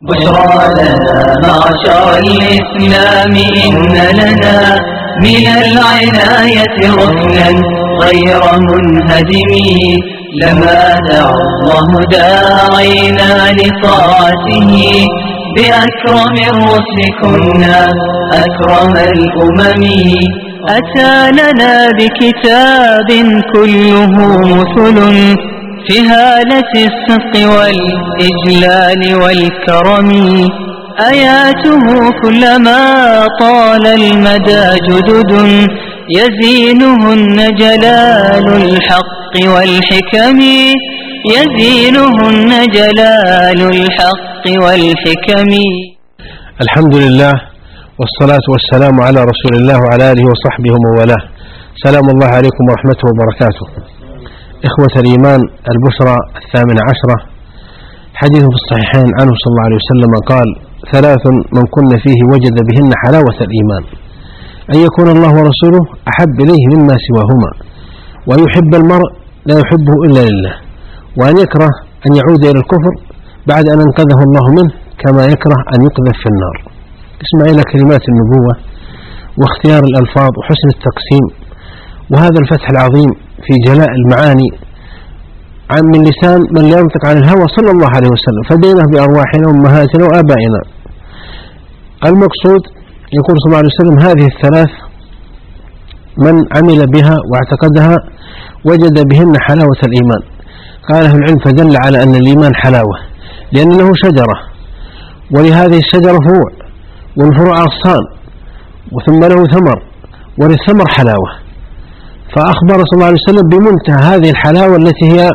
بشرى لنا معشر الإسلام إن لنا من العناية ركنا غير منهدم، لما دعا الله داعينا لطاعته بأكرم الرسل كنا أكرم الأمم. أتى لنا بكتاب كله مثل في هالة الصدق والإجلال والكرم، آياته كلما طال المدى جدد يزينهن جلال الحق والحكم، يزينهن جلال الحق والحكم. الحمد لله والصلاة والسلام على رسول الله وعلى آله وصحبه ومن والاه. سلام الله عليكم ورحمته وبركاته. إخوة الإيمان، البشرى 18 حديث في الصحيحين عنه صلى الله عليه وسلم قال: 3 من كن فيه وجد بهن حلاوة الإيمان، أن يكون الله ورسوله أحب إليه مما سواهما، وأن يحب المرء لا يحبه إلا لله، وأن يكره أن يعود إلى الكفر بعد أن أنقذه الله منه كما يكره أن يقذف في النار. اسمع إلى كلمات النبوة واختيار الألفاظ وحسن التقسيم، وهذا الفتح العظيم في جلاء المعاني من لسان من لا ينطق عن الهوى صلى الله عليه وسلم، فدينه بأرواحنا وأمهاتنا وآبائنا. المقصود يقول صلى الله عليه وسلم: هذه الثلاث من عمل بها واعتقدها وجد بهن حلاوة الإيمان. قال أهل العلم: فدل على أن الإيمان حلاوة، لأن له شجرة، ولهذه الشجرة فروع، والفروع أغصان، وثم له ثمر، وللثمر حلاوة. فأخبر صلى الله عليه وسلم بمنتهى هذه الحلاوة التي هي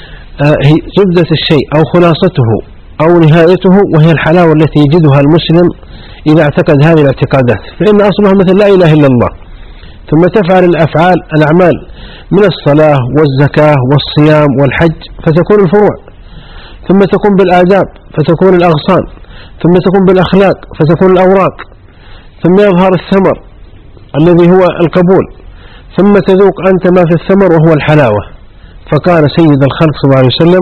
زبدة الشيء أو خلاصته أو نهايته، وهي الحلاوة التي يجدها المسلم إذا اعتقد هذه الاعتقادات، فإن أصلها مثل لا إله إلا الله، ثم تفعل الأعمال من الصلاة والزكاة والصيام والحج فتكون الفروع، ثم تكون بالآداب فتكون الأغصان، ثم تكون بالأخلاق فتكون الأوراق، ثم يظهر الثمر الذي هو القبول، ثم تذوق أنت ما في الثمر وهو الحلاوة. فقال سيد الخلق صلى الله عليه وسلم: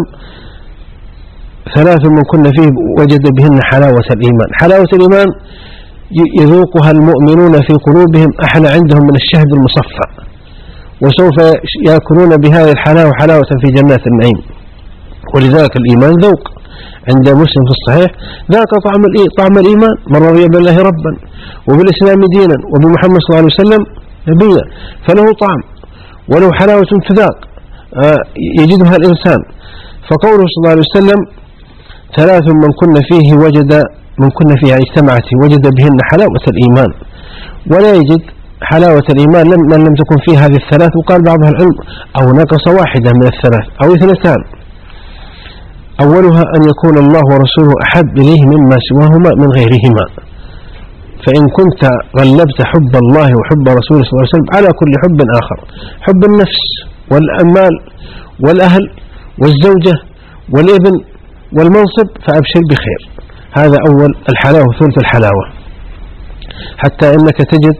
3 من كن فيه وجد بهن حلاوة الإيمان. حلاوة الإيمان يذوقها المؤمنون في قلوبهم أحلى عندهم من الشهد المصفى، وسوف يأكلون بهذه الحلاوة حلاوة في جنات النعيم. ولذلك الإيمان ذوق. عند مسلم في الصحيح: ذاك طعم الإيمان من رضي بالله ربا وبالإسلام دينا وبمحمد صلى الله عليه وسلم نبيا، فله طعم وله حلاوة تذاق يجدها الإنسان. فقوله صلى الله عليه وسلم: 3 من كن فيه اجتمعت وجد بهن حلاوة الإيمان. ولا يجد حلاوة الإيمان من لم تكن فيه هذه الثلاث. وقال بعض العلم: أو نقص واحدة من الثلاث أو 2. أولها أن يكون الله ورسوله أحب إليه مما سواهما من غيرهما. فإن كنت غلبت حب الله وحب رسوله صلى الله عليه وسلم على كل حب آخر، حب النفس والأمال والأهل والزوجة والابن والمنصب، فأبشر بخير. هذا أول الحلاوة، ثلث الحلاوة. حتى إنك تجد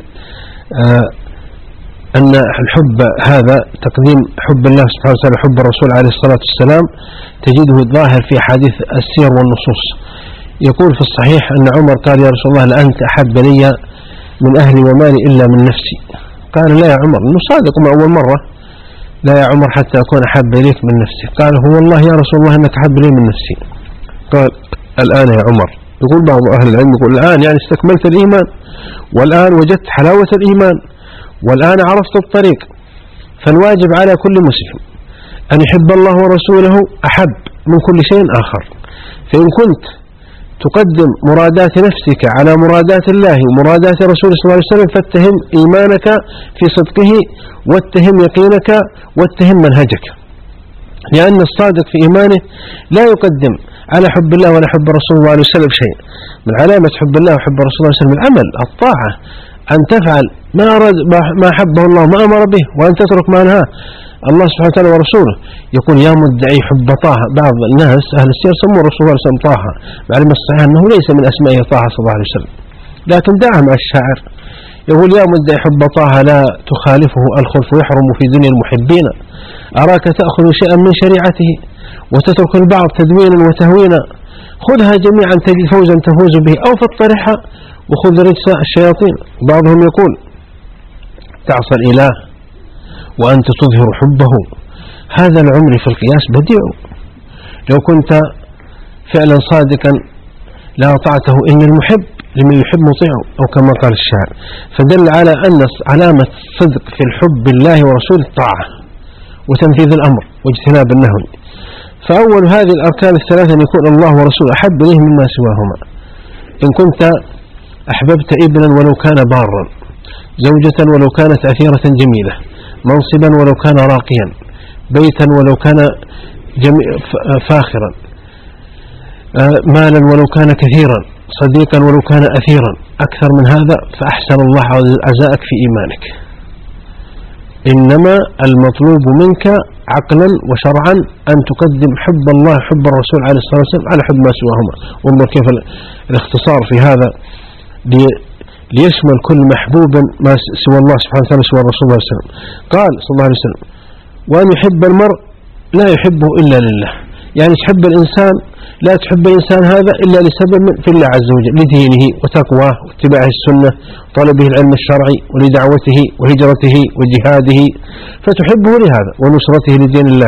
أن الحب هذا تقديم حب الله سبحانه وتعالى حب الرسول عليه الصلاة والسلام تجده الظاهر في حديث السير والنصوص. يقول في الصحيح أن عمر قال: يا رسول الله لأنت أحب لي من أهلي ومالي إلا من نفسي. قال: لا يا عمر، إنه صادق من أول مرة، لا يا عمر حتى أكون أحب إليك من نفسي. قال: هو والله يا رسول الله أنك أحب لي من نفسي. قال: الآن يا عمر. يقول بعض أهل العلم يقول الآن يعني استكملت الإيمان، والآن وجدت حلاوة الإيمان، والآن عرفت الطريق. فالواجب على كل مسلم أن يحب الله ورسوله أحب من كل شيء آخر. فإن كنت تقدم مرادات نفسك على مرادات الله ومرادات رسوله صلى الله عليه وسلم، فاتهم إيمانك في صدقه، واتهم يقينك، واتهم منهجك. لأن الصادق في إيمانه لا يقدم على حب الله ولا حب رسول الله عليه وسلم شيء. من علامة حب الله وحب رسول الله عليه وسلم العمل، الطاعة، أن تفعل ما حبه الله وما أمر به، وأن تترك ما نهاه الله سبحانه وتعالى ورسوله. يقول: يا مدعي حب طه. بعض الناس أهل السير سموا الرسول صلى الله عليه وسلم طه، معلوم الصحيح أنه ليس من أسمائه طه صلى الله عليه وسلم، لكن دعا مع الشاعر. يقول: يا مدعي حب طه لا تخالفه الخلف يحرم في دنيا المحبين، أراك تأخذ شيئا من شريعته وتترك البعض تدوينا وتهوينا، خذها جميعا تجد فوزا تفوز به، أو فاطرحها وخذ رجس الشياطين. بعضهم يقول تعصى الإله وأنت تظهر حبه، هذا العمر في القياس بديع. لو كنت فعلا صادقا لأطعته، إن المحب لمن يحب مطيعه، أو كما قال الشاعر. فدل على أن علامة الصدق في الحب بالله ورسوله الطاعة وتنفيذ الأمر واجتناب النهي. فأول هذه الأركان الثلاثة أن يكون الله ورسوله أحب إليه مما سواهما. إن كنت أحببت ابنا ولو كان بارا، زوجة ولو كانت أثيرة جميلة، منصبا ولو كان راقيا، بيتا ولو كان فاخرا، مالا ولو كان كثيرا، صديقا ولو كان أثيرا، أكثر من هذا فأحسن الله عزاءك في إيمانك. إنما المطلوب منك عقلا وشرعا أن تقدم حب الله حب الرسول عليه الصلاة والسلام على حب ما سواهما. وانظر كيف الاختصار في هذا ليشمل كل محبوب ما سوى الله سبحانه وتعالى سوى الرسول صلى الله عليه وسلم. قال صلى الله عليه وسلم: وأن يحب المرء لا يحبه إلا لله. يعني تحب الإنسان، لا تحب الإنسان هذا إلا لسبب في الله عز وجل، لدينه وتقواه واتباعه السنة وطلبه العلم الشرعي ولدعوته وهجرته وجهاده، فتحبه لهذا ونصرته لدين الله.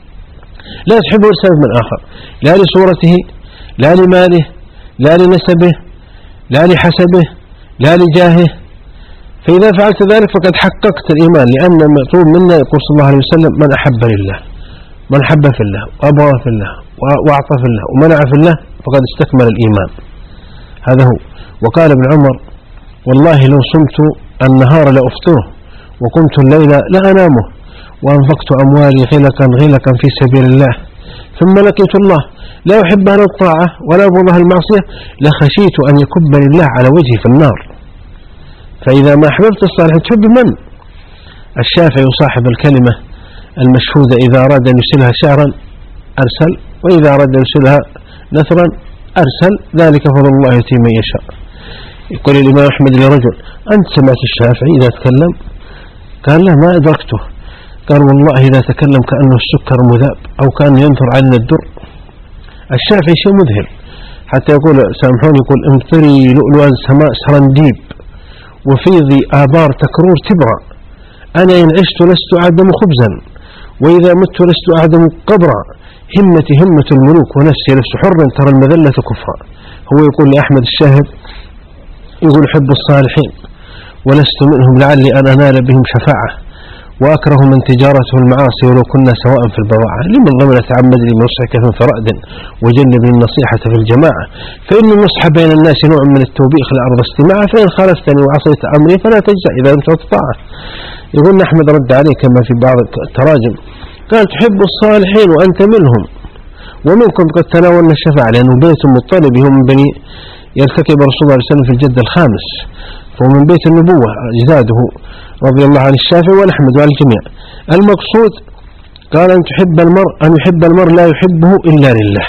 لا تحبه لسبب من آخر، لا لصورته، لا لماله، لا لنسبه، لا لحسبه، لا لجاهه. فإذا فعلت ذلك فقد حققت الإيمان، لأن المطلوب منا يقول صلى الله عليه وسلم: من أحب لله، من حب في الله وأبغى في الله وأعطى في الله ومنع في الله فقد استكمل الإيمان. هذا هو. وقال ابن عمر: والله لو صمت النهار لأفطره وقمت الليل لأنامه وأنفقت أموالي غلقا في سبيل الله ثم لقيت الله لا يحب أهل الطاعة ولا يبغض أهل المعصية لخشيت أن يكب لله على وجهي في النار. فإذا ما أحببت الصالح تحب من؟ الشافعي صاحب الكلمة المشهودة: إذا أراد أن يرسلها شعرا أرسل، وإذا أراد أن يرسلها نثرا أرسل، ذلك فضل الله يؤتيه من يشاء. يقول الإمام أحمد لرجل: أنت سمعت الشافعي إذا تكلم؟ قال: لا، ما أدركته. قال: والله إذا تكلم كأنه السكر مذاب أو كان ينثر علينا الدر. الشافعي شيء مذهل، حتى يقول سامحوني، يقول: امطري لؤلؤ السماء سرنديب وفيضي آبار تكرور تبرأ، أنا إن عشت لست أعدم خبزا وإذا مت لست أعدم قبرا، همتي همة الملوك ونفسي لست حرا ترى المذلة كفرا. هو يقول لأحمد الشاهد، يقول: حب الصالحين ولست منهم لعلي أن أنال بهم شفاعة، وأكره من تجارته المعاصي ولو كنا سواء في البضاعة، لمن ضمن تعمد لي نصحك في رأد وجنبني النصيحة في الجماعة، فإن النصح بين الناس نوع من التوبيخ لأرض استماعة، فإن خالفتني وعصيت أمري فلا تجزع إذا لم تطاعه. يقول أحمد رد عليه كما في بعض التراجم، قال: تحب الصالحين وأنت منهم ومنكم قد تناولنا الشفاعة، لأنه بيت مطلب هم من بني يرتكب رسول الله صلى الله عليه وسلم في الجد الخامس، فهو من بيت النبوة أجداده رضي الله عن الشافعي والأحمد وعن الجميع. المقصود قال: أن يحب المرء لا يحبه إلا لله.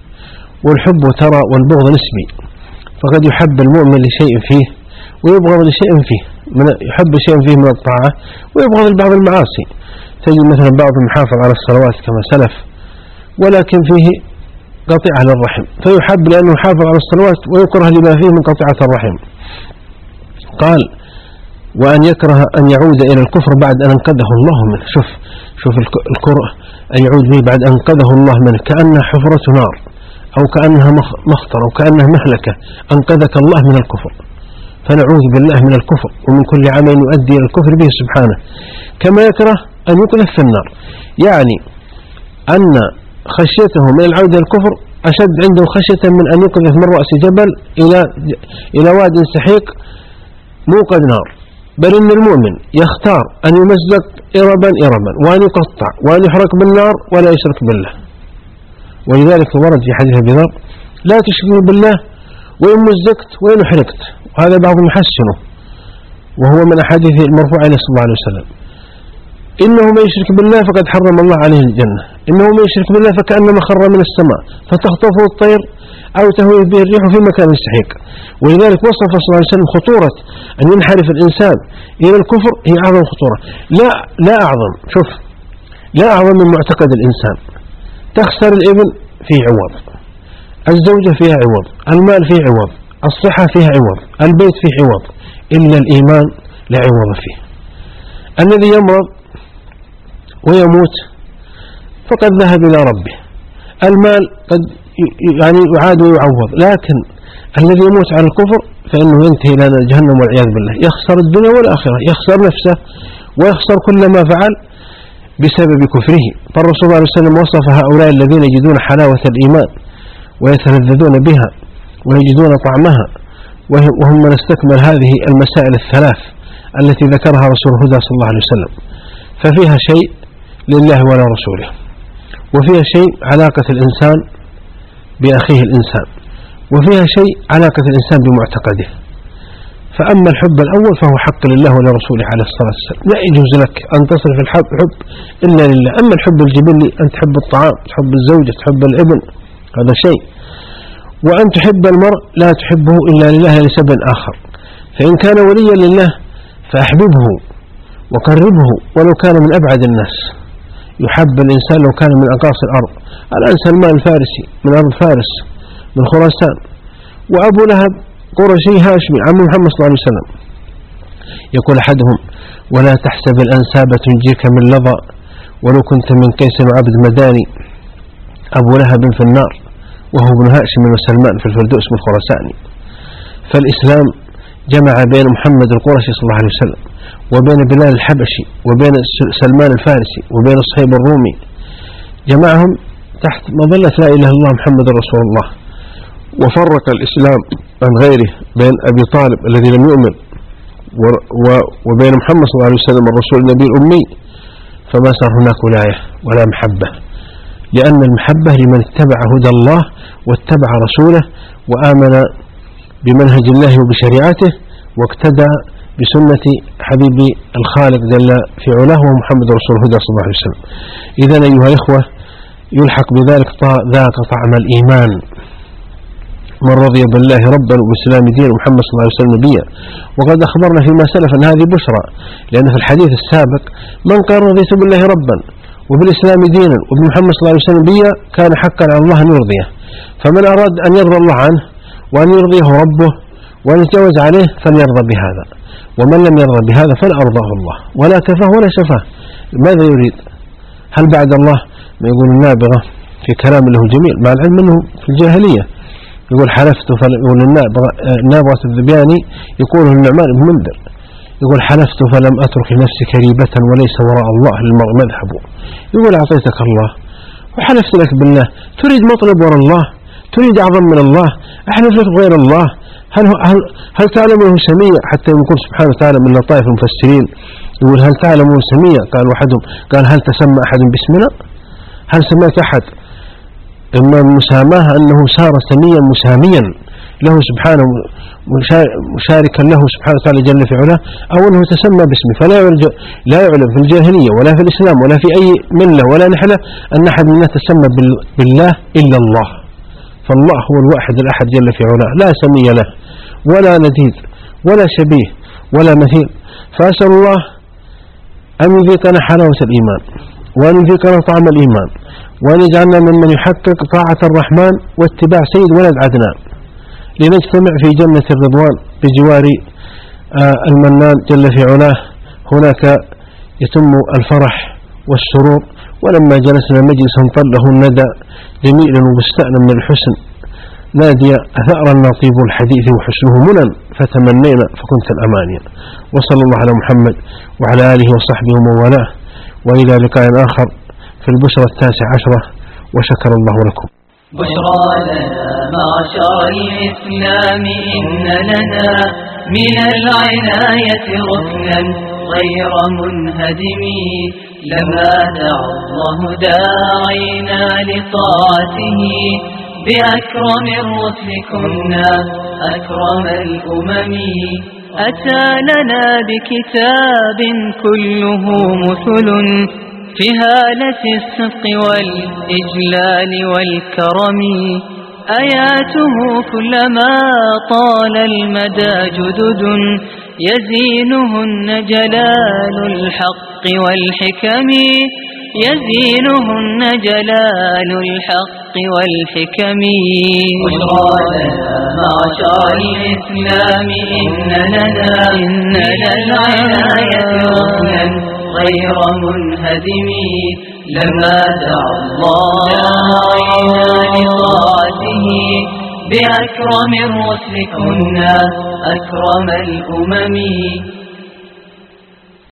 والحب ترى والبغض نسبي، فقد يحب المؤمن لشيء فيه ويبغض لشيء فيه، يحب شيء فيه من الطاعة ويبغض لبعض المعاصي. تجد مثلا بعض المحافظ على الصلوات كما سلف، ولكن فيه قطيعة للرحم، فيحب لأنه يحافظ على الصلوات ويكره لما فيه من قطيعة الرحم. قال: وأن يكره أن يعود إلى الكفر بعد أن أنقذه الله منه. شوف الكره أن يعود به بعد أن أنقذه الله منه، كأنها حفرة نار أو كأنها مخطر أو كأنها مهلكة، أنقذك الله من الكفر، فنعوذ بالله من الكفر ومن كل عمل يؤدي إلى الكفر به سبحانه. كما يكره أن يقذف في النار، يعني أن خشيته من العودة إلى الكفر أشد عنده خشية من أن يقذف من رأس جبل إلى واد سحيق موقد نار. بل إن المؤمن يختار أن يمزق إربا وأن يقطع وأن يحرق بالنار ولا يشرك بالله. ولذلك ورد في حديث أبي ذر: لا تشركوا بالله وإن مزقت وإن حرقت. وهذا بعض يحسنه، وهو من أحاديث المرفوعة إلى صلى الله عليه وسلم: إنه من يشرك بالله فقد حرم الله عليه الجنة، إنه من يشرك بالله فكأنما خر من السماء فتخطفه الطير أو تهوي به الريح في مكان سحيق. ولذلك وصف صلى الله عليه وسلم خطورة أن ينحرف الإنسان إلى الكفر، هي أعظم خطورة. لا أعظم، شوف، لا أعظم من معتقد الإنسان. تخسر الإبل في عوض، الزوجة فيها عوض، المال فيه عوض، الصحة فيها عوض، البيت فيه عوض، إلا الإيمان لا عوض فيه. الذي يمرض ويموت فقد ذهب إلى ربه، المال قد يعني يعاد ويعوض، لكن الذي يموت على الكفر فإنه ينتهي إلى جهنم والعياذ بالله، يخسر الدنيا والآخرة، يخسر نفسه ويخسر كل ما فعل بسبب كفره. فالرسول صلى الله عليه وسلم وصف هؤلاء الذين يجدون حلاوة الإيمان ويتلذذون بها ويجدون طعمها، وهم من استكمل هذه المسائل الثلاث التي ذكرها رسول الهدى صلى الله عليه وسلم، ففيها شيء لله ولرسوله، وفيها شيء علاقة الإنسان بأخيه الإنسان، وفيها شيء علاقة الإنسان بمعتقده. فأما الحب الأول فهو حق لله ولرسوله عليه الصلاة والسلام، لا يجوز لك أن تصرف الحب إلا لله. أما الحب الجبلي أن تحب الطعام، تحب الزوجة، تحب الابن، هذا شيء. وأن تحب المرء لا تحبه إلا لله لسبب آخر، فإن كان وليا لله فأحببه وقربه ولو كان من أبعد الناس. يحب الإنسان لو كان من أقاصي الأرض. الآن سلمان الفارسي من أرض فارس من خراسان، وأبو لهب قرشي هاشمي عم محمد صلى الله عليه وسلم. يقول أحدهم: ولا تحسب الأنساب تنجيك من لظى ولو كنت من قيس وعبد مداني. أبو لهب في النار وهو ابن هاشم وسلمان في الفردوس من خراساني. فالإسلام جمع بين محمد القرشي صلى الله عليه وسلم وبين بلال الحبشي وبين سلمان الفارسي وبين الصهيب الرومي، جمعهم تحت مظلة لا إله إلا الله محمد رسول الله. وفرق الإسلام عن غيره بين أبي طالب الذي لم يؤمن وبين محمد صلى الله عليه وسلم الرسول النبي الأمي، فما صار هناك ولاية ولا محبة، لأن المحبة لمن اتبع هدى الله واتبع رسوله وآمن بمنهج الله وبشريعته واقتدى بسنة حبيب الخالق جل في علاه ومحمد رسول الهدى صلى الله عليه وسلم. إذن أيها الإخوة يلحق بذلك ذاك طعم الإيمان من رضي بالله ربا وبالإسلام دينا ومحمد صلى الله عليه وسلم نبيا. وقد أخبرنا فيما سلف أن هذه بشرى، لأن في الحديث السابق: من قال رضيت بالله ربا وبالإسلام دينا وبمحمد صلى الله عليه وسلم نبيا كان حقا على الله أن يرضيه. فمن أراد أن يرضى الله عنه وأن يرضيه ربه وأن يتجوز عليه فليرضى بهذا، ومن لم يرضى بهذا فلا أرضاه الله ولا كفاه ولا شفاه. ماذا يريد؟ هل بعد الله ما يقول النابغة في كلام له جميل مع العلم أنه في الجاهلية يقول حلفت، يقول النابغة الذبياني يقوله النعمان بن منذر، يقول حلفت فلم أترك نفسي كريبة وليس وراء الله للمرء مذهب. يقول أعطيتك الله وحلفت لك بالله، تريد مطلب وراء الله؟ تريد أعظم من الله؟ أحلف لك غير الله؟ هل تعلم له سمية؟ حتى يقول سبحانه وتعالى من لطائف المفسرين يقول: هل تعلم سمية؟ قال أحدهم: قال هل تسمى أحد باسمنا؟ هل سمعت أحد؟ إما المساماه أنه صار سميا مساميا له سبحانه مشاركا له سبحانه وتعالى جل في علاه، أو أنه تسمى باسمه. فلا يعلم في الجاهلية ولا في الإسلام ولا في أي ملة ولا نحلة أن أحد منا تسمى بالله إلا الله. فالله هو الواحد الأحد جل في علاه، لا سمي له ولا نديد ولا شبيه ولا مثيل. فأسأل الله أن يذيقنا حلاوة الإيمان وأن يذيقنا طعم الإيمان وأن يجعلنا ممن يحقق طاعة الرحمن واتباع سيد ولد عدنان، لنجتمع في جنة الرضوان بجوار المنان جل في علاه. هناك يتم الفرح والسرور. ولما جلسنا مجلسا طله الندى جميلا ومستأنا من الحسن نادي أثأرنا طيب الحديث وحسنه منى فتمنينا فكنت الأمانية. وصلى الله على محمد وعلى آله وصحبه ومن والاه، وإلى لقاء آخر في البشرى 19، وشكر الله لكم. بشرى لنا معشر الإسلام إن لنا من العناية ركنا غير منهدم، لما دعا الله داعينا لطاعته بأكرم الرسل كنا أكرم الأمم. أتى لنا بكتاب كله مثل في هالة الصدق والإجلال والكرم، آياته كلما طال المدى جدد يزينهن جلال الحق والحكم، يزينهن جلال الحق والحكم. بشرى لنا معشر الإسلام إن لنا العناية ركنا غير منهدم. لما دعا الله لطاعته بأكرم الرسل كنا أكرم الأمم.